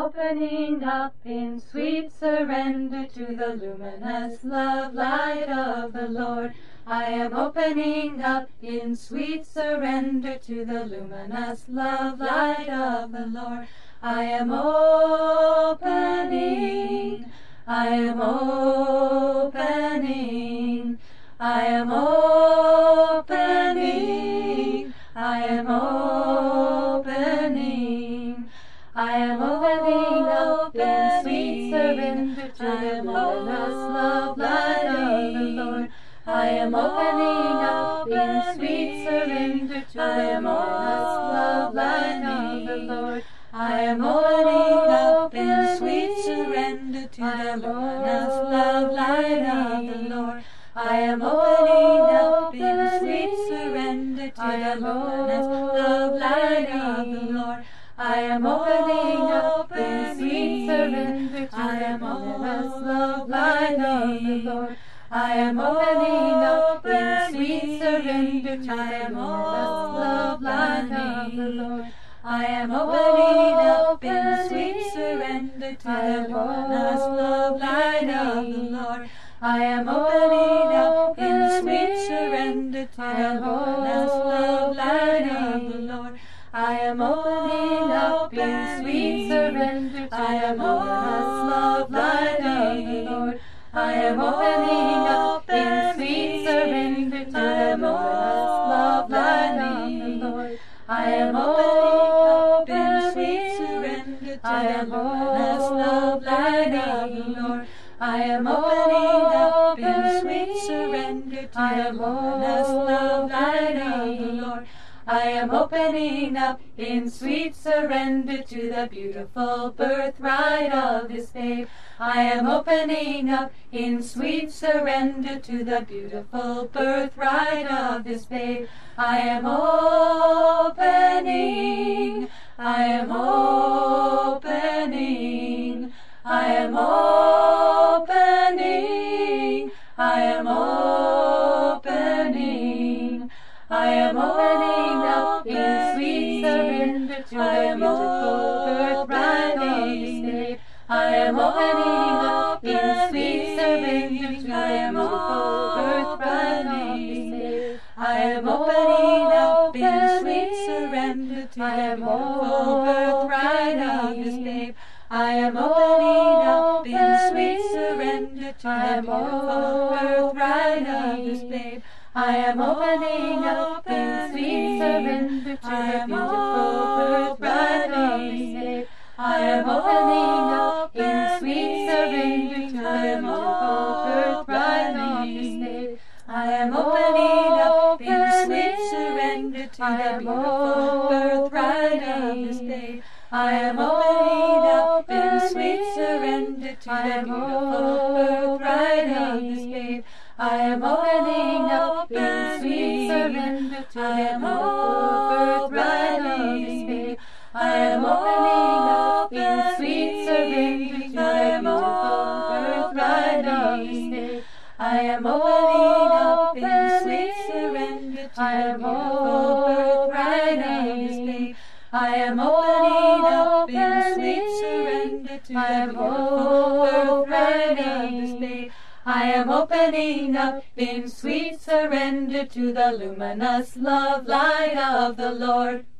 opening up in sweet surrender to the luminous love light of the Lord. I am opening up in sweet surrender to the luminous love light of the Lord. I am opening, I am opening, I am opening, I am opening. I am opening up in sweet surrender to the luminous love light of the Lord. I am opening up in sweet surrender to the luminous love light of the Lord. I am opening up in sweet surrender to the luminous love light of the Lord. I am opening up in sweet surrender to the luminous love light of the Lord. I am opening up in sweet surrender to the luminous love light of the Lord. I am opening up in sweet surrender to the luminous love light of the Lord. I am opening up in sweet surrender to the luminous love light of the Lord. I am opening up in sweet surrender to the luminous love light of the Lord. I am opening up in sweet surrender to the luminous love light of the Lord. I am opening up in sweet surrender to the luminous love light of the Lord. I am opening up in sweet surrender to the luminous love light of the Lord. I am opening up in sweet surrender to the luminous love light of the Lord. I am opening up in sweet surrender to the beautiful birthright of this babe. I am opening up in sweet surrender to the beautiful birthright of this babe. I am opening, I am opening, I am opening, I am opening, I am opening up in sweet surrender to the beautiful birthright of this babe. I am opening up in sweet surrender to the beautiful birthright of this babe. I am opening up in sweet surrender to the beautiful birthright of this babe. I am opening up in sweet surrender to the beautiful birthright of this babe. I am opening up in sweet surrender to the beautiful birthright of this babe. I am opening up in sweet surrender to the beautiful birthright of this babe. I am opening up in sweet surrender to the beautiful birthright of this babe. I am opening up in sweet surrender to the beautiful birthright of this babe. I am opening up in sweet surrender to the beautiful birthright of this babe. I am opening up in sweet surrender to the beautiful birthright of this babe. I am opening up in sweet surrender to the beautiful birthright of this babe. I am opening up in sweet surrender to the beautiful birthright of this babe. I am opening up in sweet surrender to the luminous love light of the Lord.